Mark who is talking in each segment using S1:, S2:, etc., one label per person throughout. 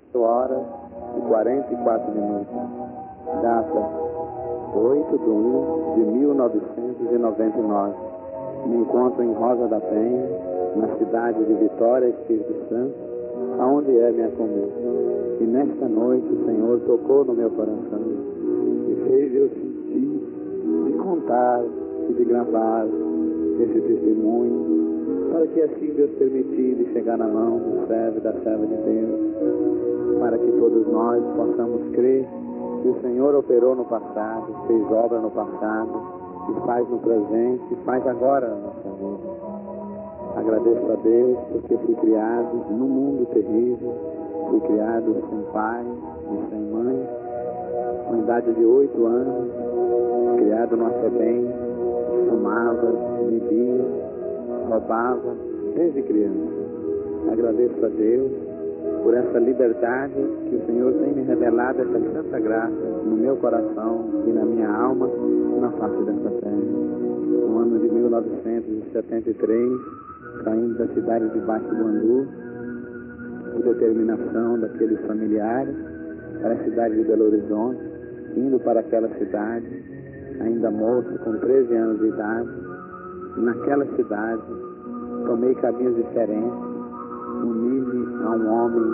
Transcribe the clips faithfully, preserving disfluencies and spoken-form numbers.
S1: horas e quarenta e quatro minutos. Data oito de um de mil novecentos e noventa e nove. Me encontro em Rosa da Penha, na cidade de Vitória, Espírito Santo, aonde é minha comida. E nesta noite o Senhor tocou no meu coração e fez eu sentir, de contar e de gravar esse testemunho, para que assim Deus permitir de chegar na mão do servo e da serva de Deus, para que todos nós possamos crer que o Senhor operou no passado, fez obra no passado, e faz no presente, e faz agora na nossa vida. Agradeço a Deus porque fui criado num mundo terrível, fui criado sem pai e sem mãe, com idade de oito anos, criado no Acebem, fumava, bebia, roubava, desde criança. Agradeço a Deus por essa liberdade que o Senhor tem me revelado, essa santa graça no meu coração e na minha alma, na face dessa terra. No ano de mil novecentos e setenta e três, saindo da cidade de Baixo do Andu, por determinação daqueles familiares, para a cidade de Belo Horizonte, indo para aquela cidade, ainda moço, com treze anos de idade. Naquela cidade, tomei caminhos diferentes, uni-me a um homem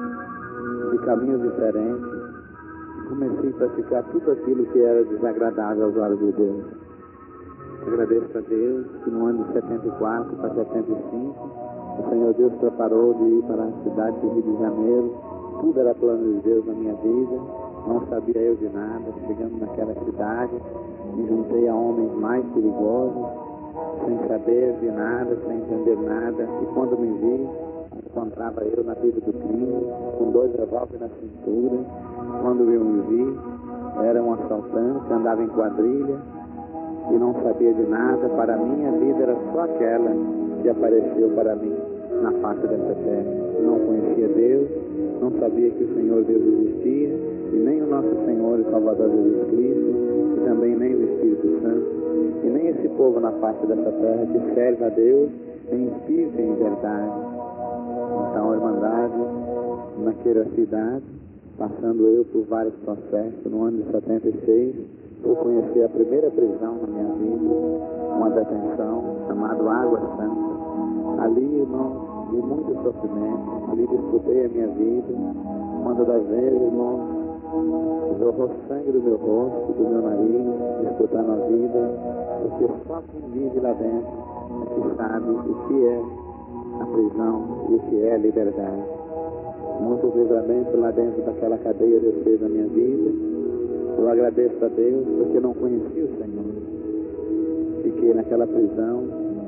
S1: de caminhos diferentes, e comecei a praticar tudo aquilo que era desagradável aos olhos de Deus. Agradeço a Deus que no ano de setenta e quatro para setenta e cinco, o Senhor Deus preparou de ir para a cidade do Rio de Janeiro. Tudo era plano de Deus na minha vida, não sabia eu de nada. Chegando naquela cidade, me juntei a homens mais perigosos, sem saber de nada, sem entender nada, e quando me vi, encontrava eu na vida do crime, com dois revólveres na cintura. Quando eu me vi, era um assaltante, andava em quadrilha, e não sabia de nada. Para mim, a vida era só aquela que apareceu para mim na face dessa terra. Não conhecia Deus, não sabia que o Senhor Deus existia, e nem o nosso Senhor e Salvador Jesus Cristo, e também nem o Espírito Santo, e nem esse povo na face dessa terra que serve a Deus em espírito e em verdade. Então, a Irmandade, naquela cidade, passando eu por vários processos, no ano de setenta e seis, eu conheci a primeira prisão na minha vida, uma detenção chamada Água Santa. Ali, irmão, vi muito sofrimento, ali disputei a minha vida. Uma das vezes, irmão, jorrou sangue do meu rosto, do meu nariz, disputando a vida, porque só quem vive lá dentro é que sabe o que é a prisão e o que é a liberdade. Muitos livramentos lá dentro daquela cadeia Deus fez na minha vida. Eu agradeço a Deus porque não conheci o Senhor. Fiquei naquela prisão,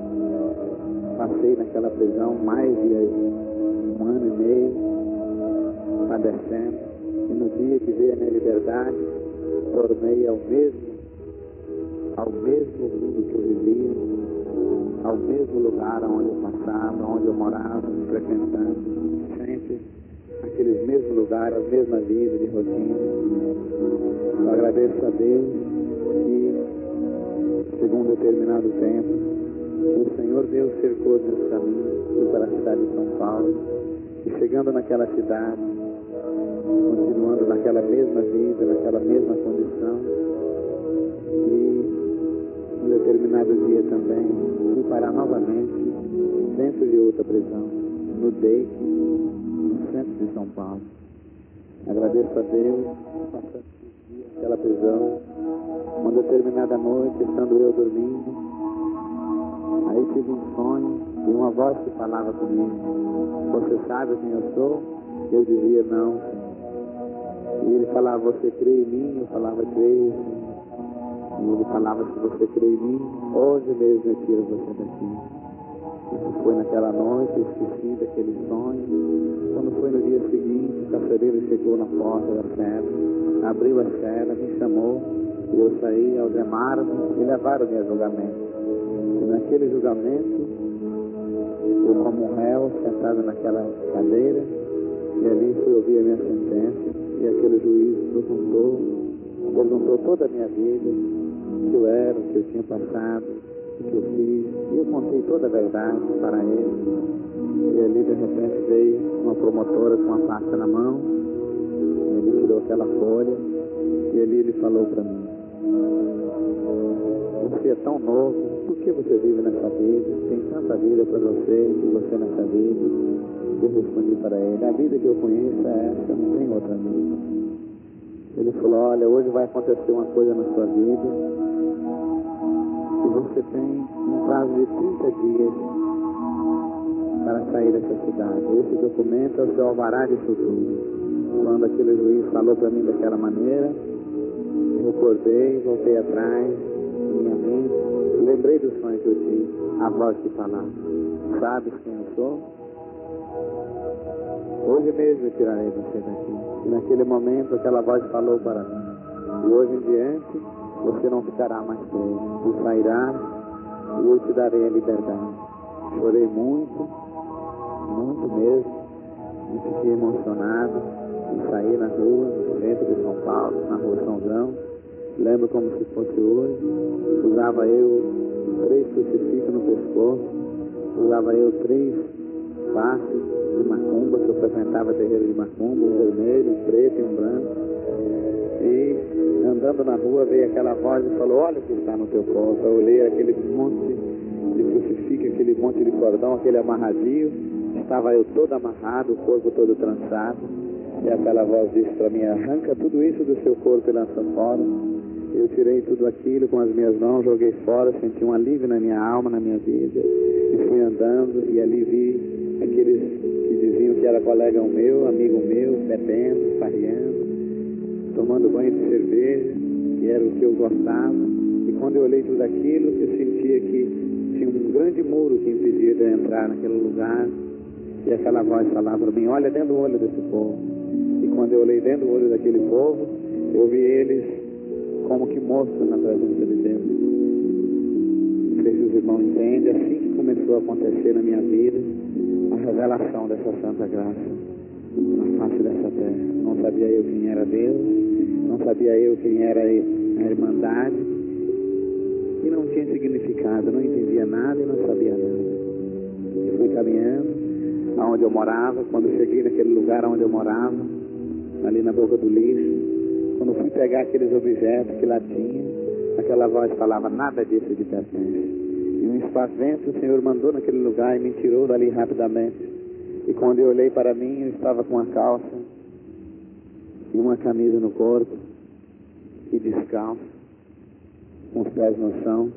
S1: passei naquela prisão mais de um ano e meio, padecendo, e no dia que veio a minha liberdade, tornei ao mesmo, ao mesmo mundo que eu vivia, ao mesmo lugar onde eu passava, onde eu morava, frequentando, sempre aqueles mesmos lugares, a mesma vida de rotina. Eu agradeço a Deus que, segundo determinado tempo, o Senhor Deus cercou meus caminhos, fui para a cidade de São Paulo, e chegando naquela cidade, continuando naquela mesma vida, naquela mesma condição, e em determinado dia também, fui parar novamente dentro de outra prisão, no D E I C, no centro de São Paulo. Agradeço a Deus, passando aquela prisão, uma determinada noite, estando eu dormindo, aí tive um sonho e uma voz que falava comigo: você sabe quem eu sou? Eu dizia: não, Senhor. E ele falava: você crê em mim? Eu falava: creio, Senhor. E ele falava: se você crê em mim, hoje mesmo eu tiro você daqui. Isso foi naquela noite, eu esqueci daquele sonho. Quando foi no dia seguinte, o carcereiro chegou na porta da cela, abriu a cela, me chamou, e eu saí, algemaram-me e levaram-me a julgamento. E naquele julgamento, eu como um réu, sentado naquela cadeira, e ali fui ouvir a minha sentença, e aquele juiz perguntou, perguntou toda a minha vida, o que eu era, o que eu tinha passado, o que eu fiz. E eu contei toda a verdade para ele. E ali de repente veio uma promotora com uma pasta na mão. E ele tirou aquela folha. E ali ele falou para mim: você é tão novo, por que você vive nessa vida? Tem tanta vida para você e você nessa vida. Eu respondi para ele: a vida que eu conheço é essa, não tem outra vida. Ele falou: olha, hoje vai acontecer uma coisa na sua vida e você tem um prazo de trinta dias para sair dessa cidade. Esse documento é o seu alvará de futuro. Quando aquele juiz falou para mim daquela maneira, eu recordei, voltei atrás, minha mente, lembrei do sonho que eu tive, a voz que falava: sabes quem eu sou? Hoje mesmo eu tirarei você daqui. E naquele momento aquela voz falou para mim: e hoje em diante você não ficará mais preso, tu sairás e eu te darei a liberdade. Chorei muito, muito mesmo, e fiquei emocionado e saí na rua, no centro de São Paulo, na rua São João. Lembro como se fosse hoje. Usava eu três crucifixos no pescoço, usava eu três faces de macumba, que eu frequentava terreiro de macumba, um vermelho, um preto e um branco. E andando na rua veio aquela voz e falou: olha o que está no teu corpo. Eu olhei aquele monte de crucifixo, aquele monte de cordão, aquele amarradinho. Estava eu todo amarrado, o corpo todo trançado. E aquela voz disse para mim: arranca tudo isso do seu corpo e lança fora. Eu tirei tudo aquilo com as minhas mãos, joguei fora, senti um alívio na minha alma, na minha vida. E fui andando e ali vi aqueles que diziam que era colega meu, amigo meu, bebendo, farreando, tomando banho de cerveja, que era o que eu gostava. E quando eu olhei tudo aquilo, eu sentia que tinha um grande muro que impedia de eu entrar naquele lugar. E aquela voz falava para mim: olha dentro do olho desse povo. E quando eu olhei dentro do olho daquele povo, eu vi eles como que mortos na presença de Deus. Não sei se os irmãos entendem. Assim que começou a acontecer na minha vida a revelação dessa santa graça na face dessa terra. Não sabia eu quem era Deus, não sabia eu quem era a Irmandade, e não tinha significado, não entendia nada e não sabia nada. E fui caminhando aonde eu morava. Quando cheguei naquele lugar onde eu morava, ali na boca do lixo, quando fui pegar aqueles objetos que lá tinha, aquela voz falava: nada disso te pertence. E um espavento o Senhor mandou naquele lugar e me tirou dali rapidamente. E quando eu olhei para mim, eu estava com uma calça e uma camisa no corpo e descalço, com os pés no chão.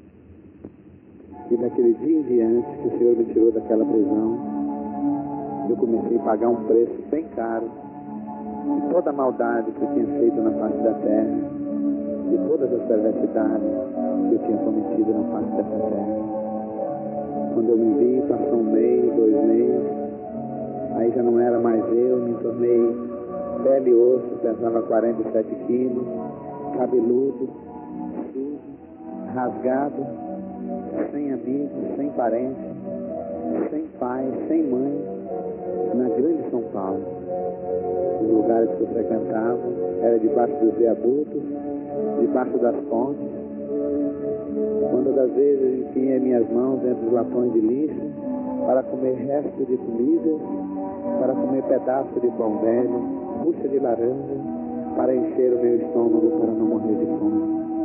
S1: E daquele dia em diante que o Senhor me tirou daquela prisão, eu comecei a pagar um preço bem caro de toda a maldade que eu tinha feito na face da terra, de todas as perversidades que eu tinha cometido na face dessa terra. Quando eu me vi, passou um mês, dois meses, aí já não era mais eu, me tornei pele e osso, pesava quarenta e sete quilos, cabeludo, sujo, rasgado, sem amigos, sem parentes, sem pai, sem mãe, na grande São Paulo. Os lugares que eu frequentava era debaixo dos viadutos, debaixo das pontes. Quando das vezes eu enfiei minhas mãos dentro dos latões de lixo para comer resto de comida, para comer pedaço de pão velho, bucha de laranja, para encher o meu estômago para não morrer de fome.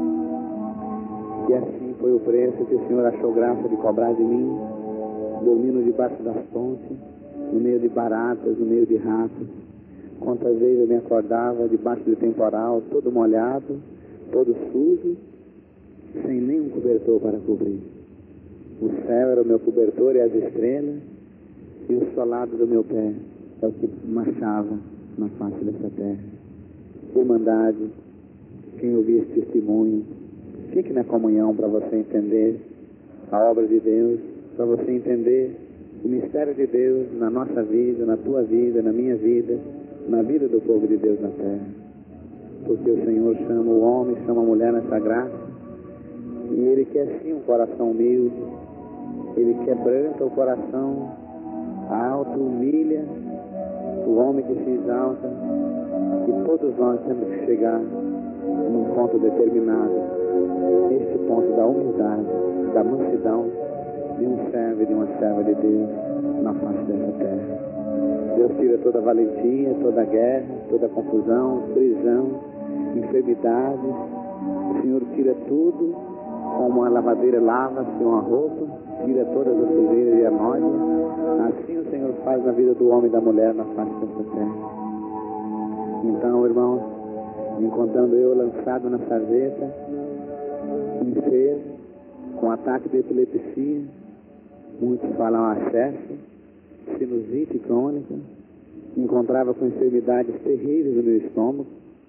S1: E assim foi o preço que o Senhor achou graça de cobrar de mim, dormindo debaixo das pontes, no meio de baratas, no meio de ratos. Quantas vezes eu me acordava debaixo do temporal, todo molhado, todo sujo, sem nenhum cobertor para cobrir. O céu era o meu cobertor e as estrelas, e o solado do meu pé é o que marchava na face dessa terra. Irmandade, quem ouvir esse testemunho, fique na comunhão para você entender a obra de Deus, para você entender o mistério de Deus na nossa vida, na tua vida, na minha vida, na vida do povo de Deus na terra. Porque o Senhor chama o homem, chama a mulher nessa graça, e Ele quer sim um coração humilde. Ele quebranta o coração alto, humilha o homem que se exalta. E todos nós temos que chegar num ponto determinado este ponto da humildade, da mansidão de um servo e de uma serva de Deus na face dessa terra. Deus tira toda a valentia, toda a guerra, toda a confusão, prisão, enfermidades. O Senhor tira tudo, como uma lavadeira lava-se uma roupa, tira todas as sujeiras e a nóia. Assim o Senhor faz na vida do homem e da mulher na face dessa terra. Então, irmãos, encontrando eu lançado na sarjeta, enfermo, com ataque de epilepsia, muitos falam acesso, sinusite crônica, encontrava com enfermidades terríveis no meu estômago,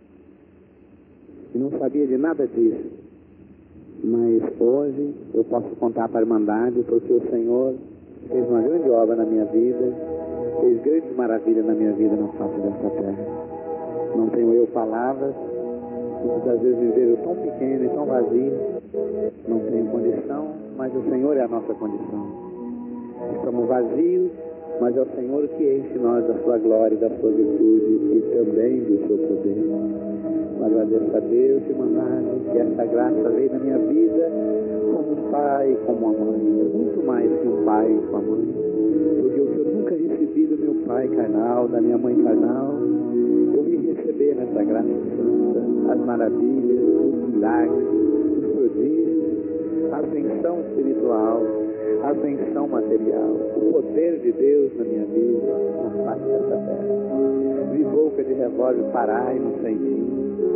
S1: e não sabia de nada disso. Mas hoje eu posso contar para a Irmandade, porque o Senhor fez uma grande obra na minha vida, fez grandes maravilhas na minha vida na face dessa terra. Não tenho eu palavras, muitas das vezes me vejo tão pequeno e tão vazio, não tenho condição, mas o Senhor é a nossa condição. Estamos vazios, mas é o Senhor que enche nós da sua glória, da sua virtude e também do seu poder. Eu agradeço a Deus, Irmandade, que essa graça veio na minha vida como um pai, como uma mãe, muito mais que um pai e uma mãe, porque o que eu nunca recebi do meu pai carnal, da minha mãe carnal, eu vim receber nessa graça santa, as maravilhas, os milagres, os prodígios, a ascensão espiritual, a ascensão material, o poder de Deus na minha vida, na face dessa terra. Vi boca de revólver parar e não sentir.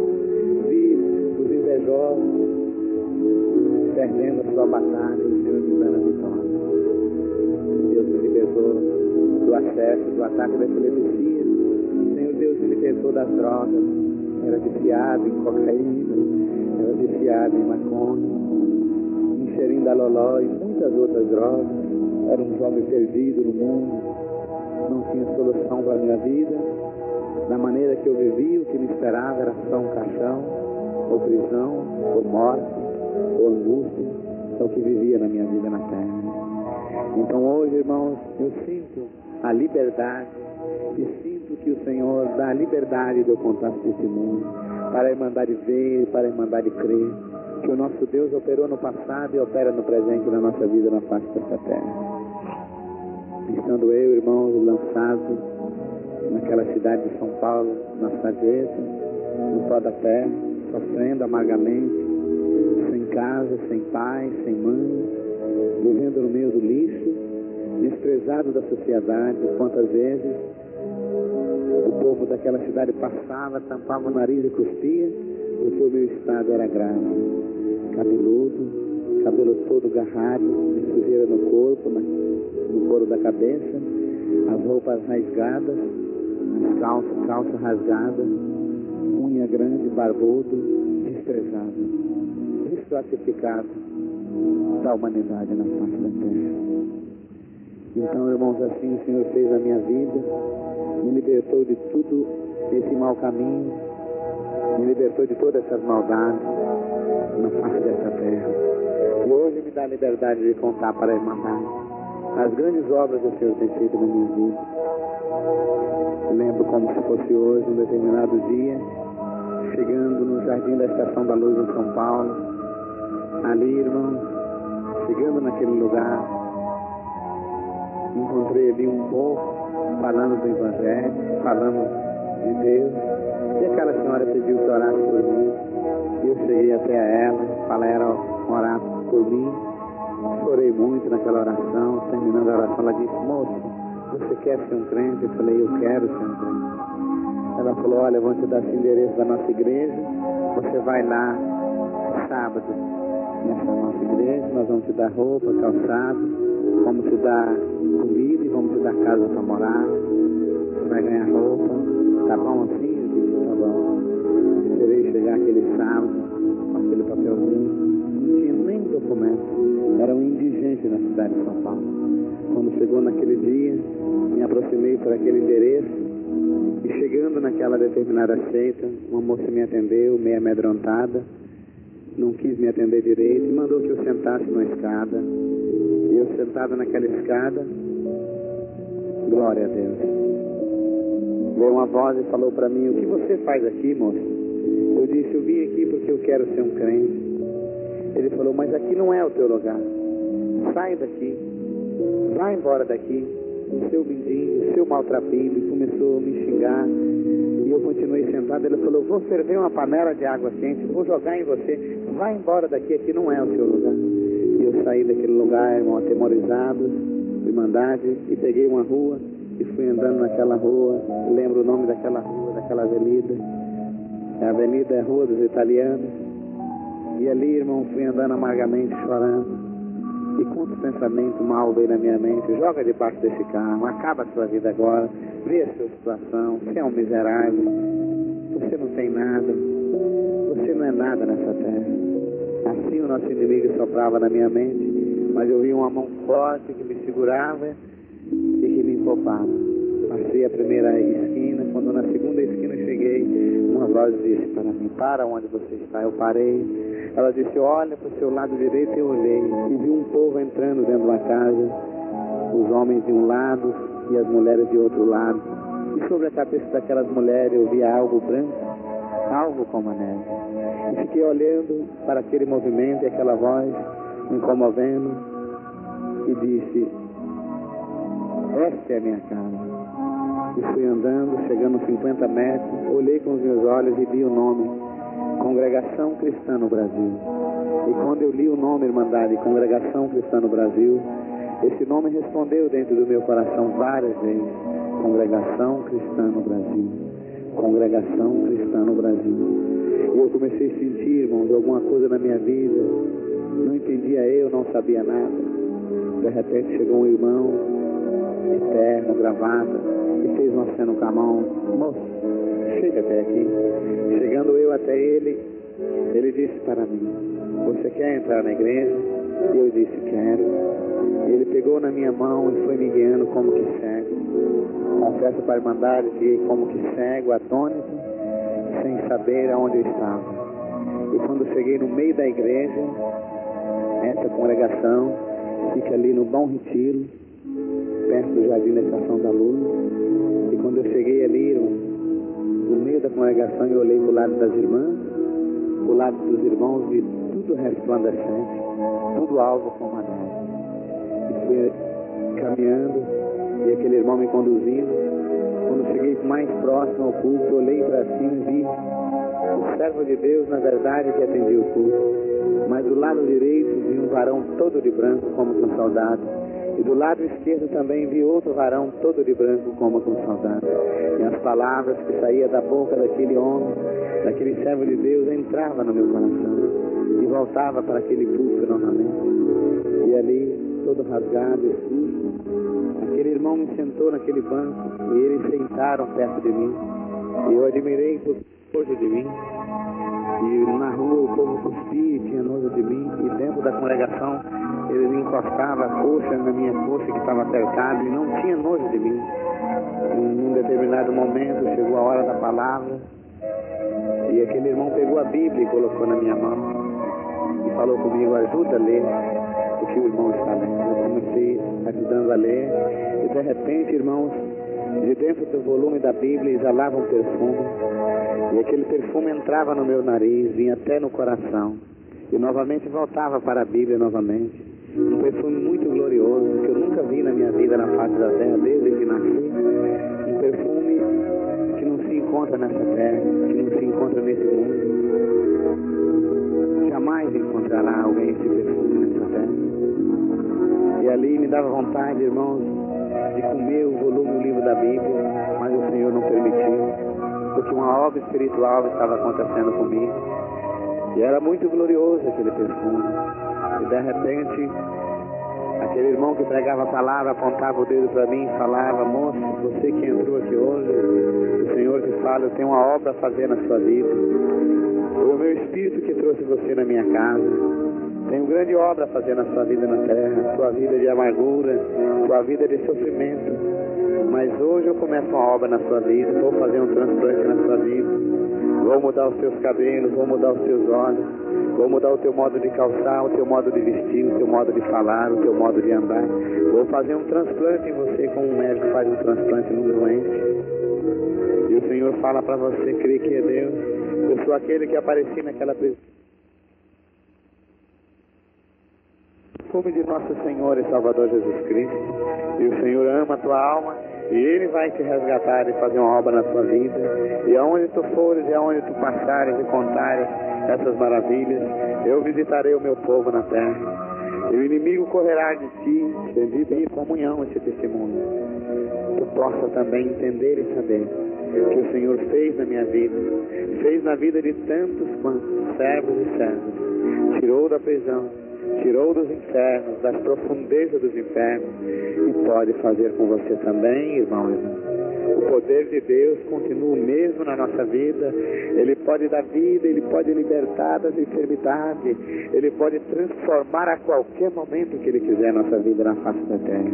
S1: Vi os invejosos perdendo a sua batalha, o Senhor me dando a vitória. Deus me libertou do acesso, do ataque da epilepsia. Senhor Deus me libertou das drogas. Era viciado em cocaína, era viciado em maconha, em xerindaloló e muitas outras drogas. Era um jovem perdido no mundo, não tinha solução para a minha vida. Da maneira que eu vivia, o que me esperava era só um caixão, ou prisão, ou morte, ou angústia. É o que vivia na minha vida na terra. Então hoje, irmãos, eu sinto a liberdade e sinto que o Senhor dá a liberdade de eu contar testemunho, para a Irmandade ver, para a Irmandade crer, que o nosso Deus operou no passado e opera no presente na nossa vida na face dessa terra. Estando eu, irmãos, lançado naquela cidade de São Paulo, na sarjeta, no pó da terra, sofrendo amargamente, sem casa, sem pai, sem mãe, vivendo no meio do lixo, desprezado da sociedade. Quantas vezes o povo daquela cidade passava, tampava o nariz e cuspia, porque o meu estado era grave, cabeludo, cabelo todo garrado, de sujeira no corpo, no couro da cabeça, as roupas rasgadas, as calças, calça rasgada, unha grande, barbudo, desprezado, estratificado da humanidade na face da terra. Então, irmãos, assim o Senhor fez a minha vida, me libertou de tudo esse mau caminho, me libertou de todas essas maldades na face dessa terra. E hoje me dá a liberdade de contar para a Irmandade as grandes obras que o Senhor tem feito na minha vida. Lembro como se fosse hoje, um determinado dia, chegando no Jardim da Estação da Luz em São Paulo, ali, irmãos, chegando naquele lugar, encontrei ali um povo falando do Evangelho, falando de Deus, e aquela senhora pediu que orasse por mim, e eu cheguei até a ela, para ela orar por mim, chorei muito naquela oração. Terminando a oração, ela disse: moço, você quer ser um crente? Eu falei: eu quero ser um crente. Ela falou: olha, vamos te dar esse endereço da nossa igreja, você vai lá sábado nessa nossa igreja, nós vamos te dar roupa, calçado, vamos te dar comida e vamos te dar casa para morar, você vai ganhar roupa, tá bom assim? Eu disse: tá bom. Esperei chegar aquele sábado com aquele papelzinho, não tinha nem documento, era um indigente na cidade de São Paulo. Quando chegou naquele dia, me aproximei por aquele endereço, e chegando naquela determinada seita, uma moça me atendeu, meio amedrontada, não quis me atender direito e mandou que eu sentasse numa escada. E eu sentado naquela escada, glória a Deus, veio uma voz e falou para mim: o que você faz aqui, moço? Eu disse: eu vim aqui porque eu quero ser um crente. Ele falou, mas aqui não é o teu lugar. Sai daqui. Vai embora daqui. O seu mindinho, o seu maltrapilho. E começou a me xingar. E eu continuei sentado. Ele falou, vou ferver uma panela de água quente. Vou jogar em você. Vai embora daqui. Aqui não é o teu lugar. E eu saí daquele lugar, irmão, atemorizado, de Irmandade. E peguei uma rua. E fui andando naquela rua. Lembro o nome daquela rua, daquela avenida. A avenida é a Rua dos Italianos. E ali, irmão, fui andando amargamente, chorando. E quanto pensamento mal veio na minha mente. Joga debaixo desse carro, acaba a sua vida agora. Vê a sua situação. Você é um miserável. Você não tem nada. Você não é nada nessa terra. Assim o nosso inimigo soprava na minha mente. Mas eu vi uma mão forte que me segurava e que me empopava. Passei a primeira esquina. Quando na segunda esquina cheguei, uma voz disse para mim, para onde você está? Eu parei. Ela disse, olha para o seu lado direito. Eu olhei e vi um povo entrando dentro de uma casa, os homens de um lado e as mulheres de outro lado. E sobre a cabeça daquelas mulheres eu via algo branco, algo como a neve. E fiquei olhando para aquele movimento e aquela voz me comovendo e disse, esta é a minha casa. E fui andando, chegando aos cinquenta metros, olhei com os meus olhos e vi o nome, Congregação Cristã no Brasil. E quando eu li o nome, Irmandade, Congregação Cristã no Brasil, esse nome respondeu dentro do meu coração várias vezes, Congregação Cristã no Brasil, Congregação Cristã no Brasil. E eu comecei a sentir, irmãos, alguma coisa na minha vida, não entendia eu, não sabia nada. De repente chegou um irmão, eterno, gravata, e fez uma cena com a mão, moço, chega até aqui. Chegando eu até ele, ele disse para mim, você quer entrar na igreja? E eu disse, quero. Ele pegou na minha mão e foi me guiando como que cego. Confesso para a Irmandade que como que cego, atônito, sem saber aonde eu estava. E quando cheguei no meio da igreja, essa congregação fica ali no Bom Retiro, perto do Jardim da Estação da Luz. E quando eu cheguei ali, no meio da congregação, eu olhei para o lado das irmãs, para o lado dos irmãos, vi tudo resplandecente, tudo alvo como a neve. E fui caminhando, e aquele irmão me conduzindo. Quando cheguei mais próximo ao culto, olhei para cima e vi o servo de Deus, na verdade, que atendia o culto. Mas do lado direito vi um varão todo de branco, como com soldado. E do lado esquerdo também vi outro varão todo de branco, como com soldado. E as palavras que saíam da boca daquele homem, daquele servo de Deus, entravam no meu coração. E voltava para aquele púlpito novamente. E ali, todo rasgado e sujo, aquele irmão me sentou naquele banco, e eles sentaram perto de mim. E eu admirei por nojo de mim. E na rua o povo cuspia e tinha nojo de mim. E dentro da congregação eles encostavam a coxa na minha coxa que estava apertada e não tinha nojo de mim. Em um determinado momento chegou a hora da palavra e aquele irmão pegou a Bíblia e colocou na minha mão e falou comigo, ajuda a ler o que o irmão está lendo. Eu comecei ajudando a ler e de repente, irmãos, de dentro do volume da Bíblia exalava um perfume. E aquele perfume entrava no meu nariz, vinha até no coração. E novamente voltava para a Bíblia novamente. Um perfume muito glorioso, que eu nunca vi na minha vida na face da terra, desde que nasci. Um perfume que não se encontra nessa terra, que não se encontra nesse mundo. Jamais encontrará alguém esse perfume nessa terra. E ali me dava vontade, irmãos, de comer o volume do livro da Bíblia, mas o Senhor não permitiu, porque uma obra espiritual estava acontecendo comigo. E era muito glorioso aquele perfume. E de repente, aquele irmão que pregava a palavra apontava o dedo para mim e falava, moço, você que entrou aqui hoje, o Senhor te fala, eu tenho uma obra a fazer na sua vida. Foi o meu Espírito que trouxe você na minha casa. Tenho grande obra a fazer na sua vida na terra, sua vida de amargura, sua vida de sofrimento. Mas hoje eu começo uma obra na sua vida, vou fazer um transplante na sua vida. Vou mudar os seus cabelos, vou mudar os seus olhos, vou mudar o teu modo de calçar, o teu modo de vestir, o teu modo de falar, o teu modo de andar. Vou fazer um transplante em você, como um médico faz um transplante num doente. E o Senhor fala para você, crê que é Deus. Eu sou aquele que apareci naquela prisão. perfume de nosso Senhor e Salvador Jesus Cristo, e o Senhor ama a tua alma, e Ele vai te resgatar e fazer uma obra na tua vida, e aonde tu fores e aonde tu passares e contares essas maravilhas, eu visitarei o meu povo na terra, e o inimigo correrá de ti, bendito em comunhão esse testemunho. Tu possa também entender e saber que o Senhor fez na minha vida, fez na vida de tantos quantos servos e servas, tirou da prisão, tirou dos infernos, das profundezas dos infernos, e pode fazer com você também, irmão e irmã. O poder de Deus continua o mesmo na nossa vida. Ele pode dar vida, Ele pode libertar das enfermidades, Ele pode transformar a qualquer momento que Ele quiser a nossa vida na face da terra.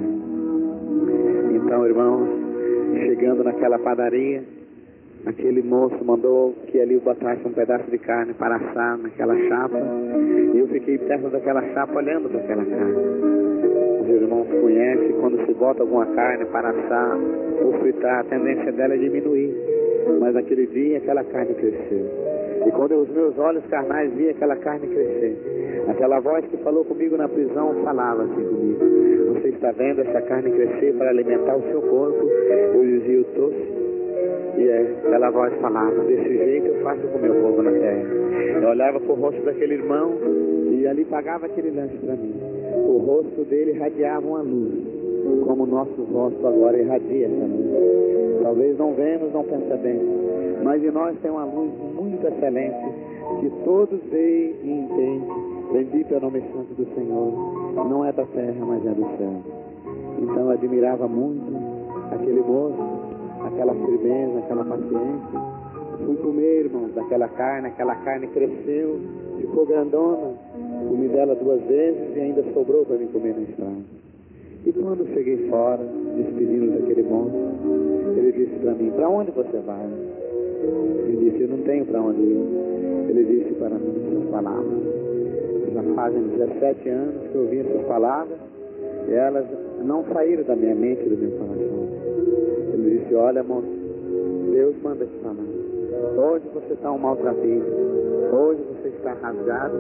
S1: Então, irmãos, chegando naquela padaria, aquele moço mandou que ali eu botasse um pedaço de carne para assar naquela chapa, e eu fiquei perto daquela chapa olhando para aquela carne. Os irmãos conhecem, quando se bota alguma carne para assar ou fritar, a tendência dela é diminuir, mas naquele dia aquela carne cresceu, e quando os meus olhos carnais vi aquela carne crescer, aquela voz que falou comigo na prisão falava assim comigo: você está vendo essa carne crescer para alimentar o seu corpo? Eu dizia: eu estou. E é, aquela voz falava: desse jeito eu faço com o meu povo na terra. Eu olhava para o rosto daquele irmão e ali pagava aquele lanche para mim. O rosto dele irradiava uma luz, como o nosso rosto agora irradia essa luz. Talvez não vemos, não percebemos, mas em nós tem uma luz muito excelente, que todos veem e entendem. Bendito é o nome santo do Senhor. Não é da terra, mas é do céu. Então eu admirava muito aquele moço, aquela firmeza, aquela paciência. Fui comer, irmão, daquela carne, aquela carne cresceu, ficou grandona. Comi dela duas vezes e ainda sobrou para mim comer na estrada. E quando cheguei fora, despedindo daquele moço, ele disse para mim: para onde você vai? Eu disse: eu não tenho para onde ir. Ele disse para mim essas palavras. Já fazem dezessete anos que eu ouvi essas palavras, e elas não saíram da minha mente e do meu coração. Ele disse: olha, moço, Deus manda te falar. Hoje você está um maltrapilho. Hoje você está rasgado,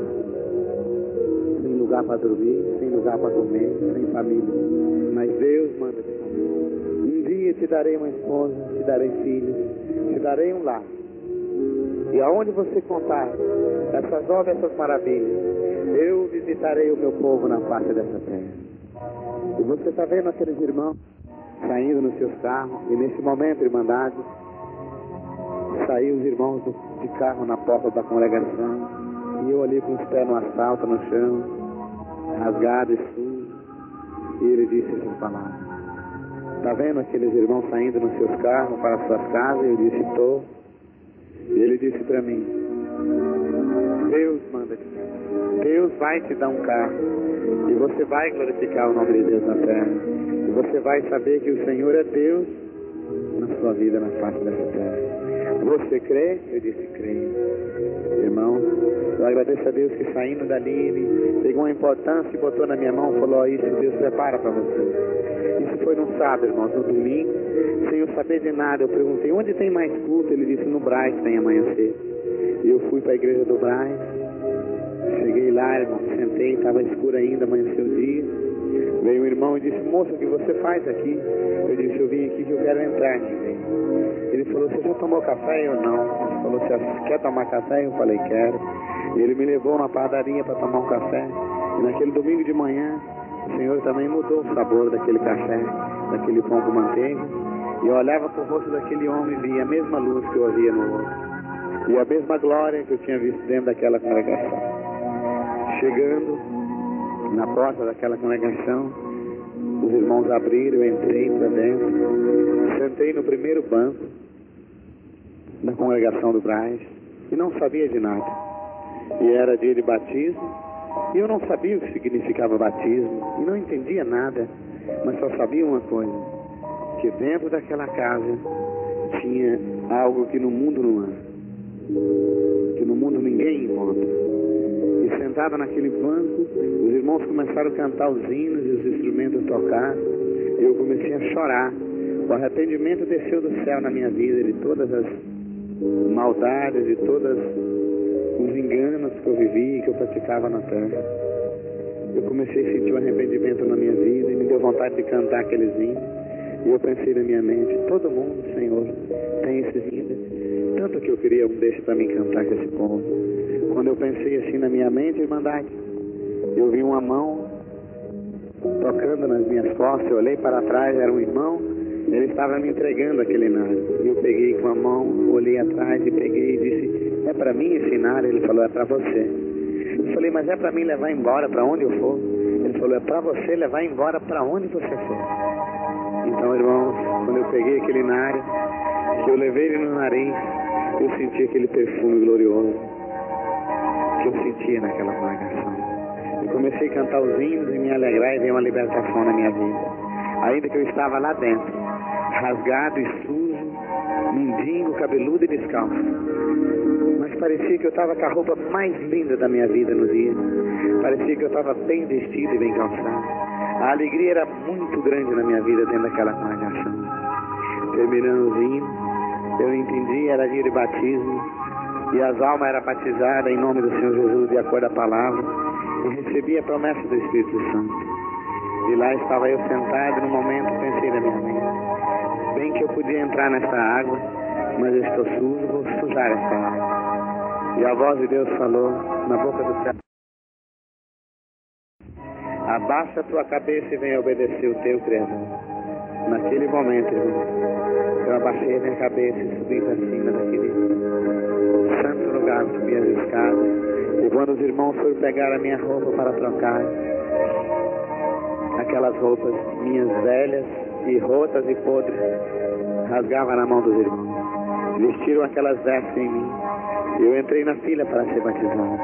S1: sem lugar para dormir, sem lugar para comer, sem família. Mas Deus manda te falar. Um dia te darei uma esposa, te darei filhos, te darei um lar. E aonde você contar essas obras, essas maravilhas, eu visitarei o meu povo na face dessa terra. E você está vendo aqueles irmãos saindo nos seus carros, e nesse momento, irmandade, saíram os irmãos do, de carro na porta da congregação, e eu ali com os pés no asfalto, no chão, rasgado e sujo, e ele disse essas palavras: está vendo aqueles irmãos saindo nos seus carros para as suas casas? Eu disse: estou. E ele disse para mim: Deus manda te dar. Deus vai te dar um carro, e você vai glorificar o nome de Deus na terra, e você vai saber que o Senhor é Deus na sua vida, na face dessa terra. Você crê? Eu disse: creio. Irmão, eu agradeço a Deus que saindo dali, ele pegou uma importância e botou na minha mão e falou: ó, isso Deus prepara para você. Isso foi no sábado, irmãos, no domingo, sem eu saber de nada. Eu perguntei: onde tem mais culto? Ele disse: no Braz tem amanhã cedo. E eu fui para a igreja do Braz. Cheguei lá, irmão, sentei, estava escuro ainda, amanheceu o dia. Veio um irmão e disse: moço, o que você faz aqui? Eu disse: eu vim aqui que eu quero entrar na igreja. Ele falou: você já tomou café? Eu não. Ele falou: você quer tomar café? Eu falei: quero. E ele me levou na padaria para tomar um café. E naquele domingo de manhã, o Senhor também mudou o sabor daquele café, daquele pão com manteiga. E eu olhava para o rosto daquele homem e via a mesma luz que eu havia no outro, e a mesma glória que eu tinha visto dentro daquela congregação. Chegando na porta daquela congregação, os irmãos abriram, eu entrei para dentro, sentei no primeiro banco da congregação do Braz e não sabia de nada. E era dia de batismo, e eu não sabia o que significava batismo, e não entendia nada, mas só sabia uma coisa: que dentro daquela casa tinha algo que no mundo não há, que no mundo ninguém encontra. E sentado naquele banco, os irmãos começaram a cantar os hinos e os instrumentos a tocar, e eu comecei a chorar. O arrependimento desceu do céu na minha vida, de todas as maldades, de todos os enganos que eu vivi e que eu praticava na terra. eu comecei a sentir um arrependimento na minha vida e me deu vontade de cantar aqueles hinos. E eu pensei na minha mente, todo mundo, Senhor, tem esses hinos. Tanto que eu queria um desses para me cantar com esse povo. Quando eu pensei assim na minha mente, irmandade, eu vi uma mão tocando nas minhas costas, eu olhei para trás, era um irmão, ele estava me entregando aquele inário. E eu peguei com a mão, olhei atrás e peguei e disse, é para mim esse inário? Ele falou, é para você. Eu falei, mas é para mim levar embora para onde eu for? Ele falou, é para você levar embora para onde você for. Então, irmãos, quando eu peguei aquele inário, que eu levei ele no nariz, eu senti aquele perfume glorioso que eu sentia naquela congregação. Eu comecei a cantar os hinos e me alegrar e ver uma libertação na minha vida. Ainda que eu estava lá dentro, rasgado e sujo, mendigo, cabeludo e descalço. Mas parecia que eu estava com a roupa mais linda da minha vida no dia. Parecia que eu estava bem vestido e bem calçado. A alegria era muito grande na minha vida dentro daquela congregação. Terminando os hinos, eu entendi, era dia de batismo, e as almas eram batizadas em nome do Senhor Jesus, de acordo à palavra, e recebi a promessa do Espírito Santo. E lá estava eu sentado, e no momento pensei na minha mente, bem que eu podia entrar nessa água, mas eu estou sujo, vou sujar essa água. E a voz de Deus falou na boca do céu, abaixa a tua cabeça e venha obedecer o teu Criador. Naquele momento, irmão, eu abaixei a minha cabeça e subi para cima daquele santo lugar, subi as escadas. E quando os irmãos foram pegar a minha roupa para trocar, aquelas roupas minhas velhas e rotas e podres, rasgavam na mão dos irmãos. Vestiram aquelas vestes em mim. E eu entrei na fila para ser batizado.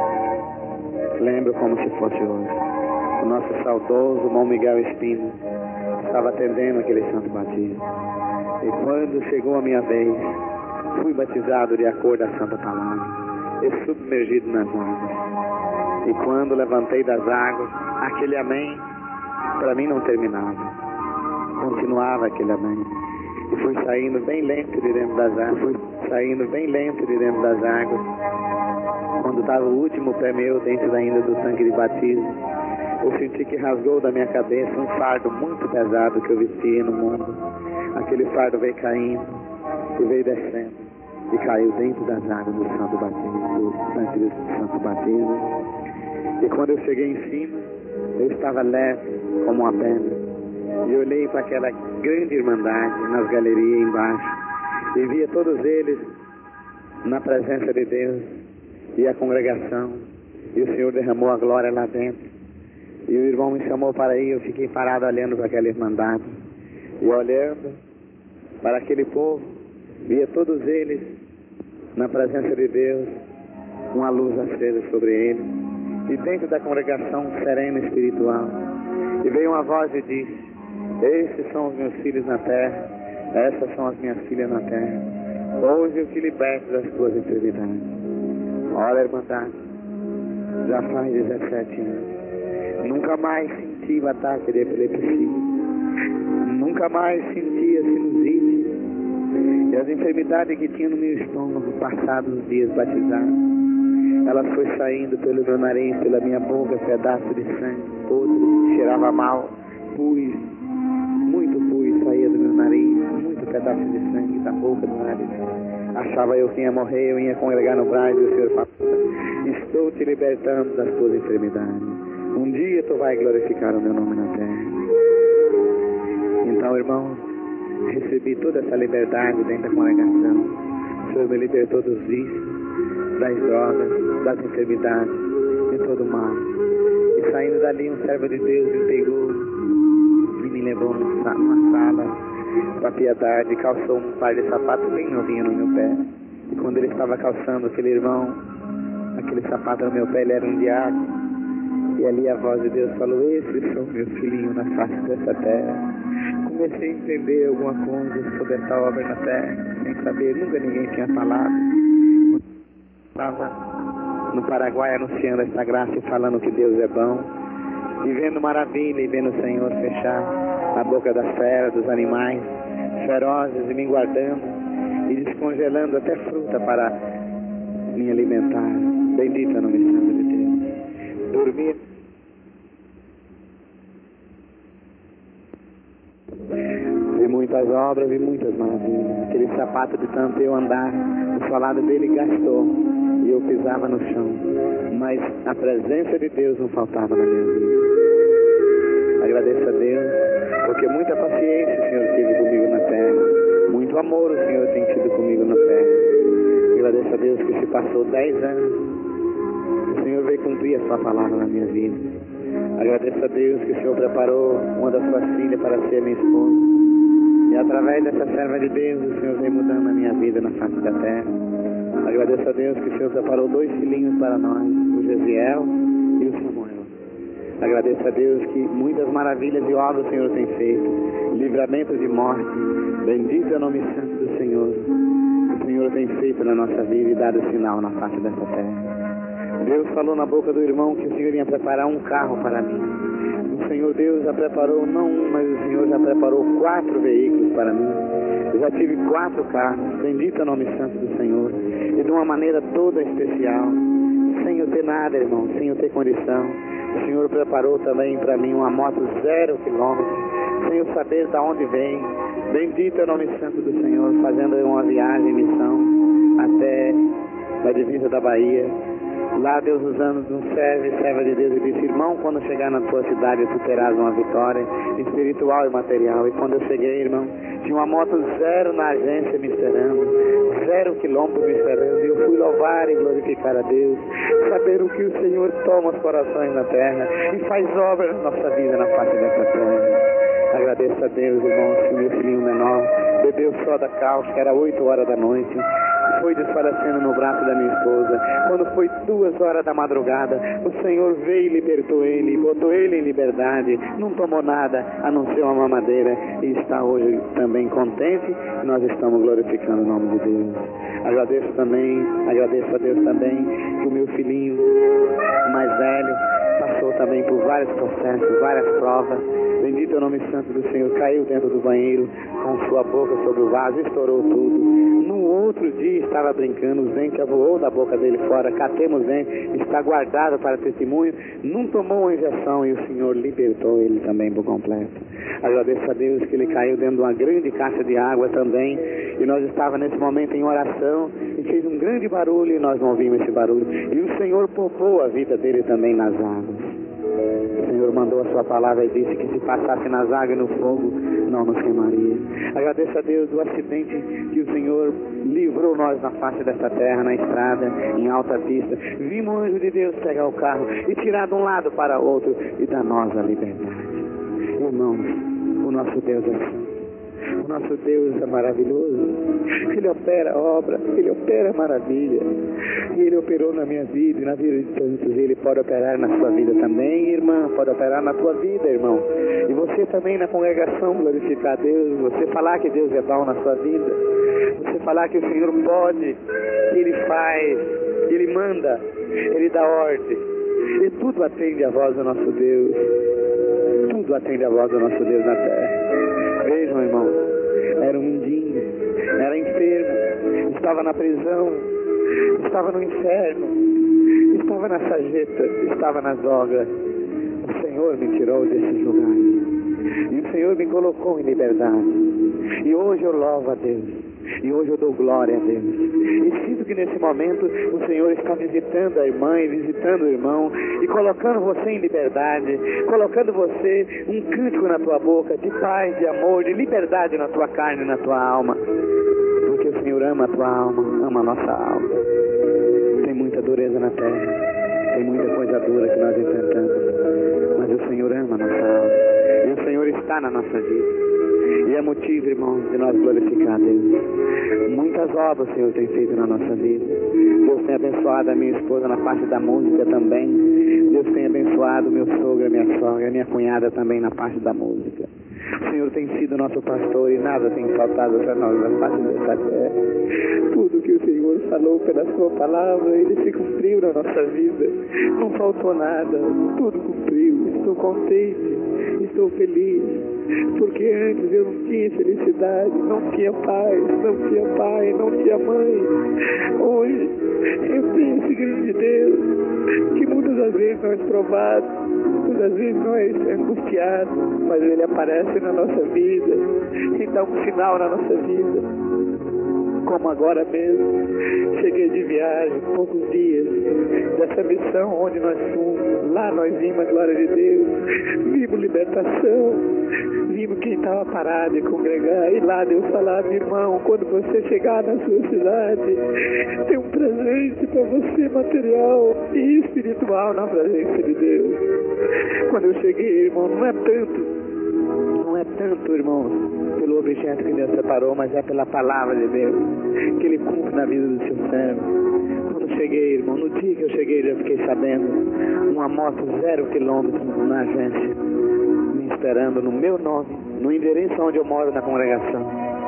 S1: Lembro como se fosse hoje. O nosso saudoso irmão Miguel Espino estava atendendo aquele santo batismo. E quando chegou a minha vez, fui batizado de acordo à santa palavra e submergido nas águas. E quando levantei das águas, aquele amém para mim não terminava, continuava aquele amém. E fui saindo bem lento de dentro das águas, fui saindo bem lento de dentro das águas. Quando estava o último pé meu dentro ainda do tanque de batismo, eu senti que rasgou da minha cabeça um fardo muito pesado que eu vestia no mundo. Aquele fardo veio caindo e veio descendo e caiu dentro das águas do santo batismo, do tanque do santo batismo. E quando eu cheguei em cima, eu estava leve como uma pedra. E olhei para aquela grande irmandade nas galerias embaixo e via todos eles na presença de Deus e a congregação. E o Senhor derramou a glória lá dentro. E o irmão me chamou para ir, eu fiquei parado olhando para aquela irmandade. E olhando para aquele povo, via todos eles na presença de Deus, uma luz acesa sobre eles. E dentro da congregação serena espiritual. E veio uma voz e disse, esses são os meus filhos na terra, essas são as minhas filhas na terra. Hoje eu te liberto das tuas enfermidades. Olha, irmandade, já faz dezessete anos. Nunca mais senti o ataque de epilepsia. Nunca mais senti a sinusite. E as enfermidades que tinha no meu estômago passados os dias batizados, elas foi saindo pelo meu nariz, pela minha boca, pedaço de sangue, podre, cheirava mal, pus, muito pus saía do meu nariz, muito pedaço de sangue da boca do nariz. Achava eu que ia morrer, eu ia congregar no braço e o Senhor falava, estou te libertando das tuas enfermidades. Um dia tu vai glorificar o meu nome na terra. Então, irmãos, recebi toda essa liberdade dentro da congregação. O Senhor me libertou dos vícios, das drogas, das enfermidades, de todo o mal. E saindo dali, um servo de Deus me pegou e me levou numa sala para piedade, calçou um par de sapatos bem novinho no meu pé. E quando ele estava calçando aquele irmão, aquele sapato no meu pé, ele era um diácono. E ali a voz de Deus falou, esses são meus filhinhos na face dessa terra. Comecei a entender alguma coisa sobre essa obra na terra, sem saber, nunca ninguém tinha falado. Estava no Paraguai anunciando essa graça e falando que Deus é bom, e vendo maravilha e vendo o Senhor fechar a boca das feras, dos animais ferozes, e me guardando e descongelando até fruta para me alimentar. Bendito é o nome santo de Deus. Dormir muitas obras e muitas maravilhas. Aquele sapato de tanto eu andar, o solado dele gastou e eu pisava no chão. Mas a presença de Deus não faltava na minha vida. Agradeço a Deus, porque muita paciência o Senhor teve comigo na terra. Muito amor o Senhor tem tido comigo na terra. Agradeço a Deus que se passou dez anos, o Senhor veio cumprir a sua palavra na minha vida. Agradeço a Deus que o Senhor preparou uma das suas filhas para ser minha esposa. E através dessa serva de Deus, o Senhor vem mudando a minha vida na face da terra. Agradeço a Deus que o Senhor preparou dois filhinhos para nós, o Gesiel e o Samuel. Agradeço a Deus que muitas maravilhas e obras o Senhor tem feito. Livramento de morte. Bendito é o nome santo do Senhor. O Senhor tem feito na nossa vida e dado sinal na face dessa terra. Deus falou na boca do irmão que o Senhor ia preparar um carro para mim. O Senhor Deus já preparou não um, mas o Senhor já preparou quatro veículos para mim. Eu já tive quatro carros. Bendito é o nome santo do Senhor. E de uma maneira toda especial. Sem eu ter nada, irmão. Sem eu ter condição. O Senhor preparou também para mim uma moto zero quilômetro. Sem eu saber de onde vem. Bendito é o nome santo do Senhor. Fazendo uma viagem, missão. Até a divisa da Bahia. Lá Deus usando de um servo e serva de Deus e disse: irmão, quando chegar na tua cidade tu terás uma vitória espiritual e material. E quando eu cheguei, irmão, tinha uma moto zero na agência me esperando, zero quilômetro me esperando. E eu fui louvar e glorificar a Deus, saber o que o Senhor toma os corações na terra e faz obra na nossa vida na face dessa terra. Agradeço a Deus, irmãos, que o meu filhinho menor bebeu só da calça, que era oito horas da noite. Foi desfalecendo no braço da minha esposa. Quando foi duas horas da madrugada, o Senhor veio e libertou ele, botou ele em liberdade. Não tomou nada, a não ser uma mamadeira. E está hoje também contente. E nós estamos glorificando o nome de Deus. Agradeço também, agradeço a Deus também, que o meu filhinho mais velho passou também por vários processos, várias provas. Bendito é o nome santo do Senhor. Caiu dentro do banheiro com sua boca sobre o vaso, estourou tudo. No outro dia estava brincando, o dente voou da boca dele fora, catemos o dente, está guardado para testemunho. Não tomou uma injeção e o Senhor libertou ele também por completo. Agradeço a Deus que ele caiu dentro de uma grande caixa de água também. E nós estávamos nesse momento em oração e fez um grande barulho e nós não ouvimos esse barulho. E o Senhor poupou a vida dele também nas águas. O Senhor mandou a sua palavra e disse que se passasse nas águas e no fogo, não nos queimaria. Agradeço a Deus do acidente que o Senhor livrou nós na face desta terra, na estrada, em alta pista. Vimos o anjo de Deus pegar o carro e tirar de um lado para o outro e dar nós a liberdade. Irmãos, o nosso Deus é assim. O nosso Deus é maravilhoso. Ele opera obra, Ele opera maravilha. E Ele operou na minha vida e na vida de tantos. Ele pode operar na sua vida também, irmã. Pode operar na tua vida, irmão. E você também na congregação glorificar a Deus. Você falar que Deus é bom na sua vida. Você falar que o Senhor pode, que Ele faz, que Ele manda, Ele dá ordem. E tudo atende a voz do nosso Deus. Tudo atende a voz do nosso Deus na terra. Vejam, irmão, era um mendigo, era enfermo, estava na prisão, estava no inferno, estava na sarjeta, estava nas drogas. O Senhor me tirou desses lugares e o Senhor me colocou em liberdade. E hoje eu louvo a Deus. E hoje eu dou glória a Deus. E sinto que nesse momento o Senhor está visitando a irmã e visitando o irmão e colocando você em liberdade, colocando você um cântico na tua boca de paz, de amor, de liberdade na tua carne e na tua alma. Porque o Senhor ama a tua alma, ama a nossa alma. Tem muita dureza na terra, tem muita coisa dura que nós enfrentamos, mas o Senhor ama a nossa alma. E o Senhor está na nossa vida. E é motivo, irmãos, de nós glorificar a Deus. Muitas obras o Senhor tem feito na nossa vida. Deus tem abençoado a minha esposa na parte da música também. Deus tem abençoado o meu sogro, a minha sogra, a minha cunhada também na parte da música. O Senhor tem sido nosso pastor e nada tem faltado para nós na face dessa terra. Tudo que o Senhor falou pela sua palavra, Ele se cumpriu na nossa vida. Não faltou nada, tudo cumpriu. Estou contente, estou feliz. Porque antes eu não tinha felicidade, não tinha paz, não tinha pai, não tinha mãe. Hoje eu tenho esse grande Deus que muitas das vezes não é provado.
S2: Às vezes nós angustiados, mas Ele aparece na nossa vida e dá um sinal na nossa vida. Como agora mesmo, cheguei de viagem, poucos dias, dessa missão onde nós fomos. Lá nós vimos a glória de Deus, vimos libertação, vimos quem estava parado e congregar. E lá Deus falava: irmão, quando você chegar na sua cidade, tem um presente para você, material e espiritual, na presença de Deus. Quando eu cheguei, irmão, não é tanto, não é tanto, irmãos, pelo objeto que Deus separou, mas é pela palavra de Deus, que Ele cumpre na vida do seu servo. Quando eu cheguei, irmão, no dia que eu cheguei, já fiquei sabendo, uma moto zero quilômetro na agência, me esperando no meu nome, no endereço onde eu moro na congregação.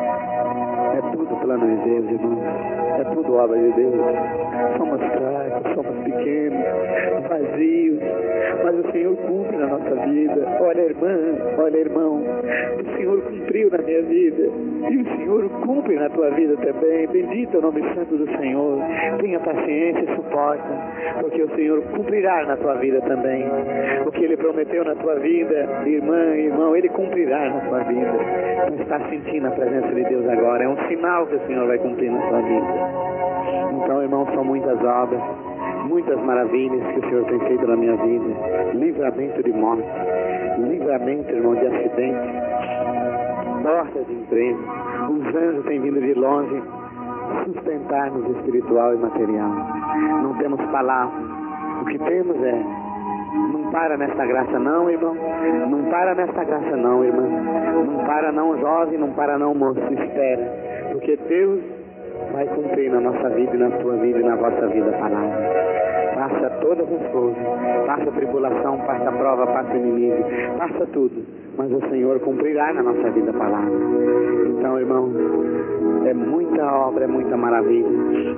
S2: É tudo plano de Deus, irmão. É tudo obra de Deus. Somos fracos, somos pequenos, vazios, mas o Senhor cumpre na nossa vida. Olha, irmã, olha, irmão, o Senhor cumpriu na minha vida e o Senhor cumpre na tua vida também. Bendito é o nome santo do Senhor. Tenha paciência e suporta, porque o Senhor cumprirá na tua vida também. O que Ele prometeu na tua vida, irmã, irmão, Ele cumprirá na tua vida. Não está sentindo a presença de Deus agora? É um sinal que o Senhor vai cumprir na tua vida. Então, irmão, são muitas obras, muitas maravilhas que o Senhor tem feito na minha vida. Livramento de morte, livramento, irmão, de acidente, portas de emprego. Os anjos têm vindo de longe sustentar-nos espiritual e material. Não temos palavras. O que temos é: não para nesta graça não, irmão. Não para nesta graça não, irmã. Não para não, jovem. Não para não, moço. Espera. Porque Deus vai cumprir na nossa vida e na tua vida e na vossa vida a palavra. Passa todas as coisas. Passa a tribulação, passa a prova, passa o inimigo. Passa tudo. Mas o Senhor cumprirá na nossa vida a palavra. Então, irmão, é muita obra, é muita maravilha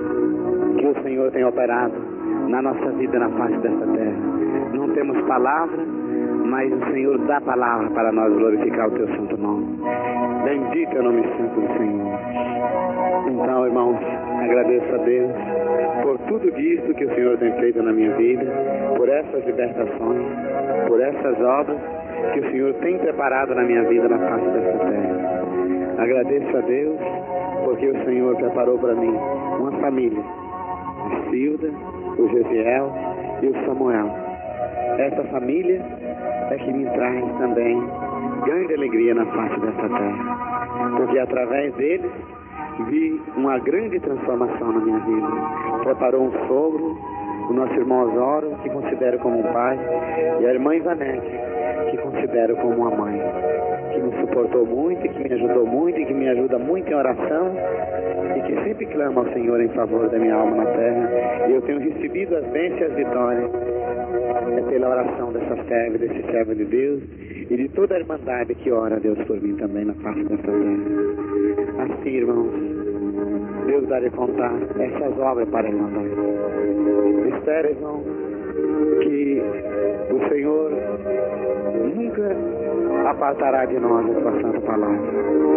S2: que o Senhor tem operado na nossa vida, na face desta terra. Não temos palavra, mas o Senhor dá palavra para nós glorificar o teu santo nome. Bendito é o nome santo do Senhor. Então, irmãos, agradeço a Deus por tudo isso que o Senhor tem feito na minha vida, por essas libertações, por essas obras que o Senhor tem preparado na minha vida, na face desta terra. Agradeço a Deus porque o Senhor preparou para mim uma família, a Silda, o Gesiel e o Samuel. Essa família é que me traz também grande alegria na face desta terra, porque através deles vi uma grande transformação na minha vida. Preparou um sogro, o nosso irmão Osório, que considero como um pai, e a irmã Ivanete, que considero como uma mãe, que me suportou muito, e que me ajudou muito, e que me ajuda muito em oração, e que sempre clama ao Senhor em favor da minha alma na terra. E eu tenho recebido as bênçãos e as vitórias é pela oração dessa serva, desse servo de Deus, e de toda a irmandade que ora a Deus por mim também na face dessa terra. Assim, irmãos, Deus dá de contar essas obras para a irmandade. Espero, irmão, que o Senhor nunca apartará de nós a sua santa palavra.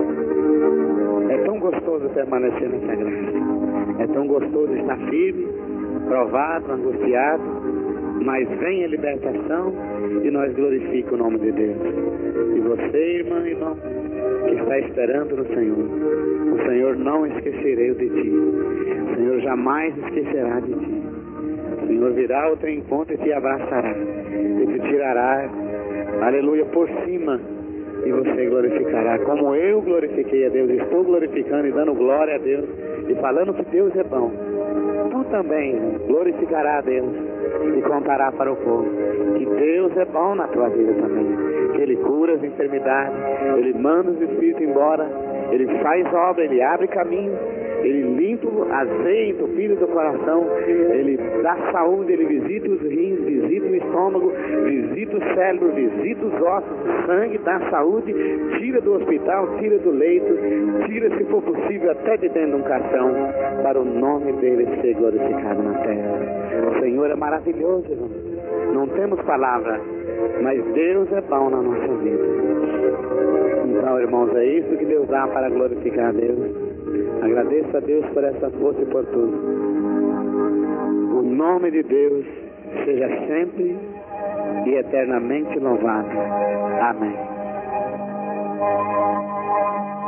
S2: É tão gostoso permanecer nessa graça. É tão gostoso estar firme, provado, angustiado, mas vem a libertação e nós glorificamos o nome de Deus. E você, irmã e irmão, que está esperando no Senhor, o Senhor não esquecerá de ti. O Senhor jamais esquecerá de ti. O Senhor virá ao teu encontro e te abraçará e te tirará, aleluia, por cima, e você glorificará como eu glorifiquei a Deus. Estou glorificando e dando glória a Deus e falando que Deus é bom. Tu também glorificará a Deus e contará para o povo que Deus é bom na tua vida também, que Ele cura as enfermidades, Ele manda os espíritos embora, Ele faz obra, Ele abre caminho, Ele limpa a veia entupida do coração, Ele dá saúde, Ele visita os rins, visita o estômago, visita o cérebro, visita os ossos, o sangue, dá saúde, tira do hospital, tira do leito, tira, se for possível, até de dentro de um caixão, para o nome dEle ser glorificado na terra. O Senhor é maravilhoso, irmão. Não temos palavra, mas Deus é bom na nossa vida. Então, irmãos, é isso que Deus dá para glorificar a Deus. Agradeço a Deus por essa força e por tudo. O nome de Deus seja sempre
S1: e eternamente louvado. Amém.